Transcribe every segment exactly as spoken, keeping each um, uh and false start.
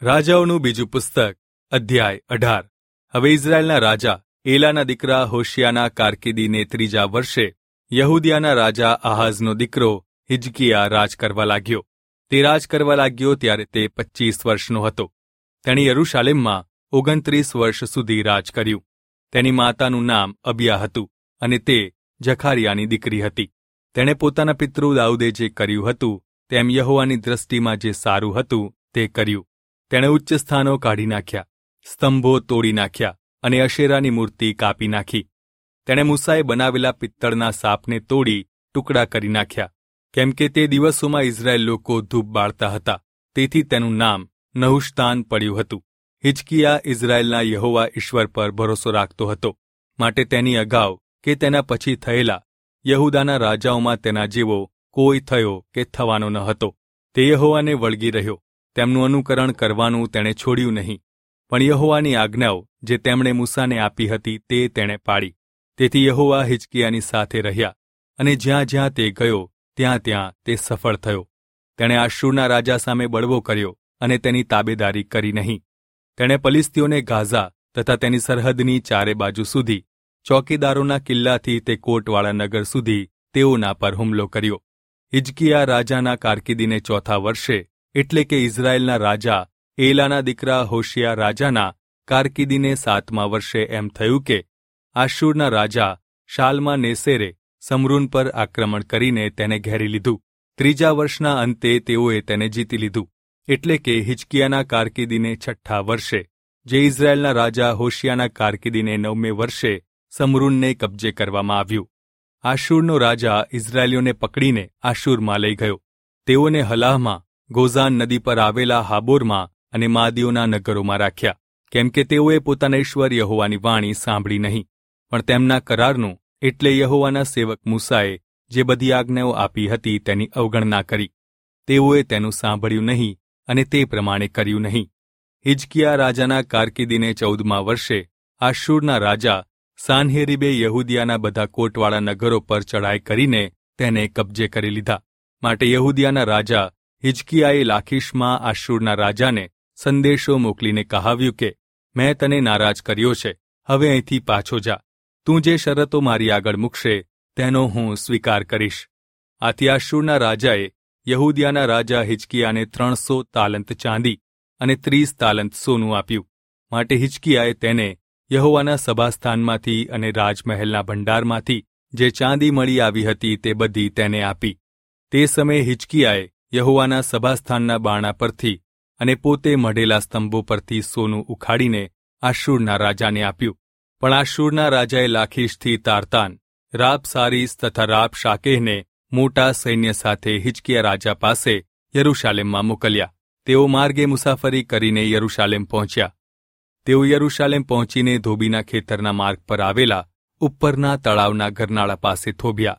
રાજાઓનું બીજું પુસ્તક અધ્યાય અઢાર. હવે ઇઝરાયેલના રાજા એલાના દીકરા હોશિયાના કારકિર્દીને ત્રીજા વર્ષે યહૂદિયાના રાજા આહાઝનો દીકરો હિજકિયા રાજ કરવા લાગ્યો. તે રાજ કરવા લાગ્યો ત્યારે તે પચ્ચીસ વર્ષનો હતો. તેણે યરૂશાલેમમાં ઓગણત્રીસ વર્ષ સુધી રાજ કર્યું. તેની માતાનું નામ અબિયા હતું અને તે જખારિયાની દીકરી હતી. તેણે પોતાના પિતૃ દાઉદે જે કર્યું હતું તેમ યહોવાની દ્રષ્ટિમાં જે સારું હતું તે કર્યું. તેણે ઉચ્ચ સ્થાનો કાઢી નાખ્યા, સ્તંભો તોડી નાખ્યા અને અશેરાની મૂર્તિ કાપી નાખી. તેણે મૂસાએ બનાવેલા પિત્તળના સાપને તોડી ટુકડા કરી નાખ્યા, કેમ કે તે દિવસોમાં ઇઝરાયેલ લોકો ધૂપ બાળતા હતા, તેથી તેનું નામ નહુશતાન પડ્યું હતું. હિજકિયા ઇઝરાયેલના યહોવા ઈશ્વર પર ભરોસો રાખતો હતો, માટે તેની અગાઉ કે તેના પછી થયેલા યહૂદાના રાજાઓમાં તેના જેવો કોઈ થયો કે થવાનો ન હતો. તે યહોવાને વળગી રહ્યો, તેમનું અનુકરણ કરવાનું તેણે છોડ્યું નહીં, પણ યહોવાની આજ્ઞાઓ જે તેમણે મૂસાને આપી હતી તે તેણે પાળી. તેથી યહોવા હિજકિયાની સાથે રહ્યા અને જ્યાં જ્યાં તે ગયો ત્યાં ત્યાં તે સફળ થયો. તેણે આશૂરના રાજા સામે બળવો કર્યો અને તેની તાબેદારી કરી નહીં. તેણે પલિશ્તીઓને ગાઝા તથા તેની સરહદની ચારે બાજુ સુધી, ચોકીદારોના કિલ્લાથી તે કોટવાળા નગર સુધી તેઓના પર હુમલો કર્યો. હિજકિયા રાજાના કારકિર્દીને ચોથા વર્ષે, એટલે કે ઇઝરાયેલના રાજા એલાના દીકરા હોશિયા રાજાના કારકિર્દીને સાતમા વર્ષે એમ થયું કે આશૂરના રાજા શાલમા નેસેરે સમરૂન પર આક્રમણ કરીને તેને ઘેરી લીધું. ત્રીજા વર્ષના અંતે તેઓએ તેને જીતી લીધું. એટલે કે હિજકિયાના કારકિર્દીને છઠ્ઠા વર્ષે, જે ઇઝરાયેલના રાજા હોશિયાના કારકિર્દીને નવમે વર્ષે સમરૂનને કબજે કરવામાં આવ્યું. આશૂરનો રાજા ઇઝરાયેલીઓને પકડીને આશૂરમાં લઈ ગયો. તેઓને હલાહમાં, ગોઝાન નદી પર આવેલા હાબોરમાં અને માદીઓના નગરોમાં રાખ્યા, કેમ કે તેઓએ પોતાના ઈશ્વર યહોવાની વાણી સાંભળી નહીં, પણ તેમના કરારનું, એટલે યહોવાના સેવક મૂસાએ જે બધી આજ્ઞાઓ આપી હતી તેની અવગણના કરી. તેઓએ તેનું સાંભળ્યું નહીં અને તે પ્રમાણે કર્યું નહીં. હિજકિયા રાજાના કારકિર્દીને ચૌદમા વર્ષે આશૂરના રાજા સાનહેરીબે યહૂદિયાના બધા કોટવાળા નગરો પર ચડાઈ કરીને તેને કબજે કરી લીધા. માટે યહૂદિયાના રાજા હિજકિયાએ લાખીશમાં આશૂરના રાજાને સંદેશો મોકલીને કહાવ્યું કે મેં તને નારાજ કર્યો છે, હવે અહીંથી પાછો જા. તું જે શરતો મારી આગળ મૂકશે તેનો હું સ્વીકાર કરીશ. આથી આશૂરના રાજાએ યહૂદિયાના રાજા હિજકિયાને ત્રણસો તાલંત ચાંદી અને ત્રીસ તાલંત સોનું આપ્યું. માટે હિજકિયાએ તેને યહોવાના સભાસ્થાનમાંથી અને રાજમહેલના ભંડારમાંથી જે ચાંદી મળી આવી હતી તે બધી તેને આપી. તે સમયે હિજકિયાએ યહોવાના સભાસ્થાનના બારણા પરથી અને પોતે મઢેલા સ્તંભો પરથી સોનું ઉખાડીને આશૂરના રાજાને આપ્યું. પણ આશૂરના રાજાએ લાખીશથી તારતાન, રાબસારીસ તથા રાબશાકેહને મોટા સૈન્ય સાથે હિજકિયા રાજા પાસે યરૂશાલેમમાં મોકલ્યા. તેઓ માર્ગે મુસાફરી કરીને યરૂશાલેમ પહોંચ્યા. તેઓ યરૂશાલેમ પહોંચીને ધોબીના ખેતરના માર્ગ પર આવેલા ઉપરના તળાવના ગરનાળા પાસે થોભ્યા.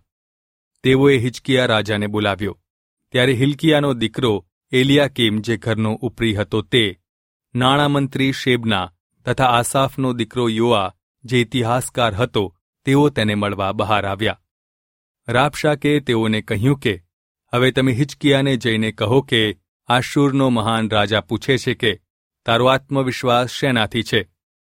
તેઓએ હિજકિયા રાજાને બોલાવ્યો. ત્યારે હિલ્કિયાનો દીકરો એલિયાકીમ જે ઘરનો ઉપરી હતો તે, નાણામંત્રી શેબના તથા આસાફનો દીકરો યોઆ જે ઇતિહાસકાર હતો, તેઓ તેને મળવા બહાર આવ્યા. રાબશાકે તેઓને કહ્યું કે હવે તમે હિજકિયાને જઈને કહો કે આશૂરનો મહાન રાજા પૂછે છે કે તારો આત્મવિશ્વાસ શેનાથી છે?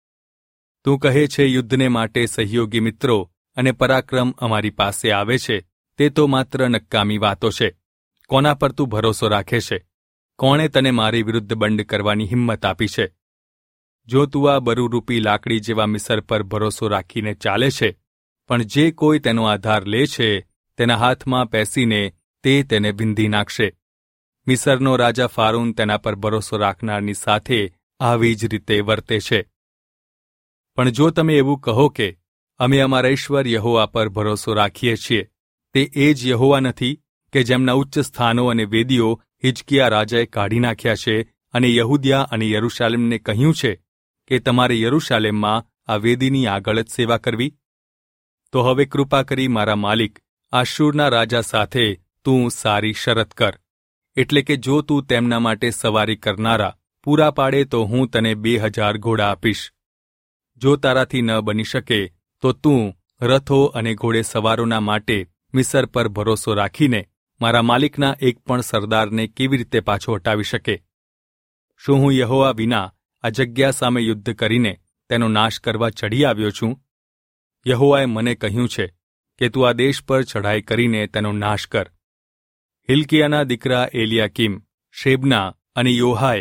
તું કહે છે યુદ્ધને માટે સહયોગી મિત્રો અને પરાક્રમ અમારી પાસે આવે છે, તે તો માત્ર નક્કામી વાતો છે. કોના પર તું ભરોસો રાખે છે? કોણે તને મારી વિરુદ્ધ બંડ કરવાની હિંમત આપી છે? જો તું આ બરુરૂપી લાકડી જેવા મિસર પર ભરોસો રાખીને ચાલે છે, પણ જે કોઈ તેનો આધાર લે છે તેના હાથમાં પેસીને તે તેને વિંધી નાખશે. મિસરનો રાજા ફારૂન તેના પર ભરોસો રાખનારની સાથે આવી જ રીતે વર્તે છે. પણ જો તમે એવું કહો કે અમે અમારા ઈશ્વર યહોવા પર ભરોસો રાખીએ છીએ, તે એ જ યહોવા નથી કે જેમના ઉચ્ચ સ્થાનો અને વેદીઓ હિજકિયા રાજાએ કાઢી નાખ્યા છે અને યહૂદિયા અને યરૂશાલેમને કહ્યું છે કે તમારે યરૂશાલેમમાં આ વેદીની આગળ જ સેવા કરવી? તો હવે કૃપા કરી મારા માલિક આશૂરના રાજા સાથે તું સારી શરત કર. એટલે કે જો તું તેમના માટે સવારી કરનારા પૂરા પાડે તો હું તને બે હજાર ઘોડા આપીશ. જો તારાથી ન બની શકે તો તું રથો અને ઘોડે સવારોના માટે મિસર પર ભરોસો રાખીને મારા માલિકના એક પણ સરદારને કેવી રીતે પાછો હટાવી શકે? શું હું યહોવા વિના આ જગ્યા સામે યુદ્ધ કરીને તેનો નાશ કરવા ચડી આવ્યો છું? યહોવાએ મને કહ્યું છે કે તું આ દેશ પર ચઢાઈ કરીને તેનો નાશ કર. હિલ્કિયાના દીકરા એલિયાકીમ, શેબના અને યોહાએ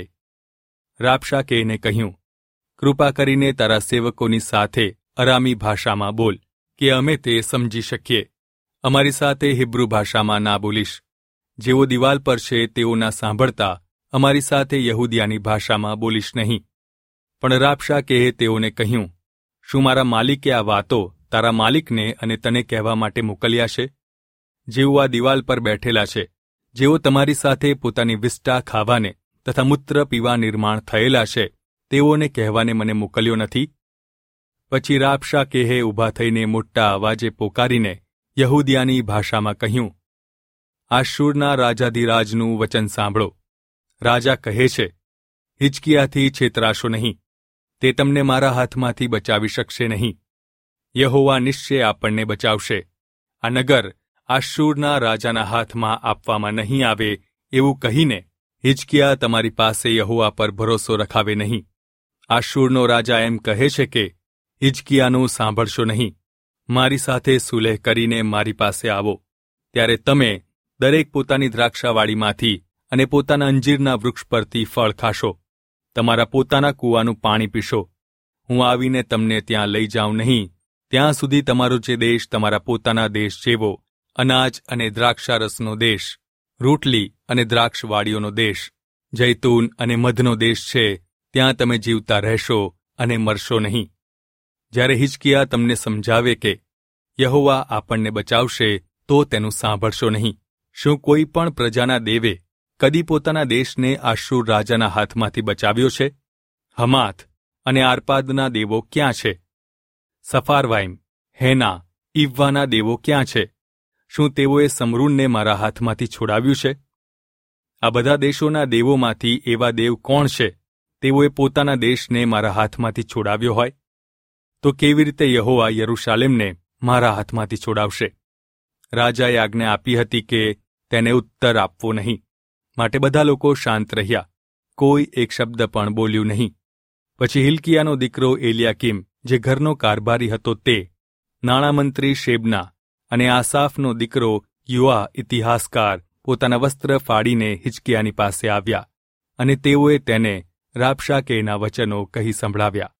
રાબશાકેને કહ્યું, કૃપા કરીને તારા સેવકોની સાથે અરામી ભાષામાં બોલ, કે અમે તે સમજી શકીએ. અમારી સાથે હિબ્રુ ભાષામાં ના બોલીશ. જેઓ દિવાલ પર છે તેઓ ના સાંભળતા અમારી સાથે યહૂદિયાની ભાષામાં બોલીશ નહીં. પણ રાબશાકેએ તેઓને કહ્યું, શું મારા માલિકે આ વાતો તારા માલિકને અને તને કહેવા માટે મોકલ્યા છે? જેઓ આ દિવાલ પર બેઠેલા છે, જેઓ તમારી સાથે પોતાની વિષ્ટા ખાવાને તથા મૂત્ર પીવા નિર્માણ થયેલા છે, તેઓને કહેવાને મને મોકલ્યો નથી? પછી રાબશાકેહે ઊભા થઈને મોટા અવાજે પોકારીને યહૂદિયાની ભાષામાં કહ્યું, આશૂરના રાજાધિરાજનું વચન સાંભળો. રાજા કહે છે, હિજકિયાથી છેતરાશો નહીં. તે તમને મારા હાથમાંથી બચાવી શકશે નહીં. યહોવા નિશ્ચય આપણને બચાવશે. આ નગર આશૂરના રાજાના હાથમાં આપવામાં નહીં આવે એવું કહીને હિજકિયા તમારી પાસે યહોવા પર ભરોસો રખાવે નહીં. આશૂરનો રાજા એમ કહે છે કે હિજકિયાનું સાંભળશો નહીં. મારી સાથે સુલેહ કરીને મારી પાસે આવો. ત્યારે તમે દરેક પોતાની દ્રાક્ષાવાડીમાંથી અને પોતાના અંજીરના વૃક્ષ પરથી ફળ ખાશો. તમારા પોતાના કૂવાનું પાણી પીશો. હું આવીને તમને ત્યાં લઈ જાઉં નહીં, ત્યાં સુધી તમારો જે દેશ તમારા પોતાના દેશ જેવો અનાજ અને દ્રાક્ષારસનો દેશ, રોટલી અને દ્રાક્ષવાડીઓનો દેશ, જૈતૂન અને મધનો દેશ છે, ત્યાં તમે જીવતા રહેશો અને મરશો નહીં. જ્યારે હિજકિયા તમને સમજાવે કે યહોવા આપણને બચાવશે, તો તેનું સાંભળશો નહીં. શું કોઈ પણ પ્રજાના દેવે કદી પોતાના દેશને આશૂર રાજાના હાથમાંથી બચાવ્યો છે? હમાથ અને આરપાદના દેવો ક્યાં છે? સફારવાઈમ, હેના, ઈવ્વાના દેવો ક્યાં છે? શું તેઓએ સમરૂનને મારા હાથમાંથી છોડાવ્યું છે? આ બધા દેશોના દેવોમાંથી એવા દેવ કોણ છે તેઓએ પોતાના દેશને મારા હાથમાંથી છોડાવ્યો હોય? તો કેવી રીતે યહોવા યરૂશાલેમને મારા હાથમાંથી છોડાવશે? રાજાએ આજ્ઞા આપી હતી કે તેને ઉત્તર આપવો નહીં. માટે બધા લોકો શાંત રહ્યા. કોઈ એક શબ્દ પણ બોલ્યું નહીં. પછી હિલ્કિયાનો દીકરો એલિયાકીમ, જે ઘરનો કારભારી હતો, તે નાણામંત્રી શેબના અને આસાફનો દીકરો યુઆ ઇતિહાસકાર પોતાના વસ્ત્ર ફાડીને હિજકિયાની પાસે આવ્યા, અને તેઓએ તેને રાબશાકેના વચનો કહી સંભળાવ્યા.